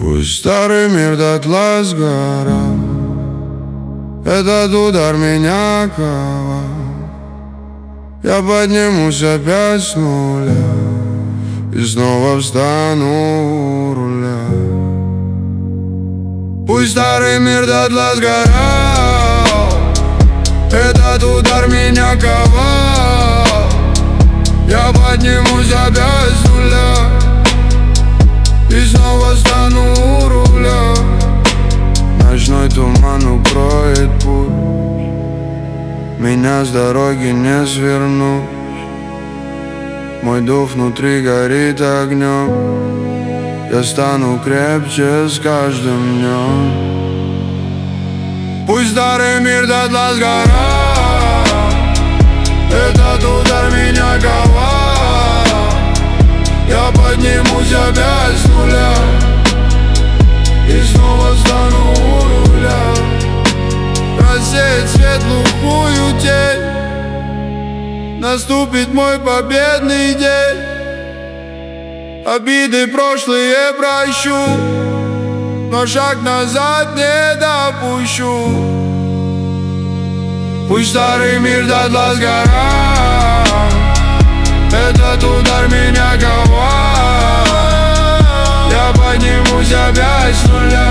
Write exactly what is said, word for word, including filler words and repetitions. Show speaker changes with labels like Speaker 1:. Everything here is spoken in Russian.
Speaker 1: Пусть старый мир дотла сгорал, этот удар меня ковал. Я поднимусь опять с нуля и снова встану у руля. Пусть старый мир дотла сгорал, этот удар меня ковал. Я поднимусь опять с нуля и снова стану у руля. Ночной туман укроет путь, меня с дороги не свернуть. Мой дух внутри горит огнем, я стану крепче с каждым днем. Пусть старый мир дотла сгорал, этот удар меня ковал. Я поднимусь опять с нуля и снова стану у руля. Рассеять светлую тень, наступит мой победный день. Обиды прошлые прощу, но шаг назад не допущу. Пусть старый мир дотла сгорал, этот удар меня ковал. Я поднимусь опять с нуля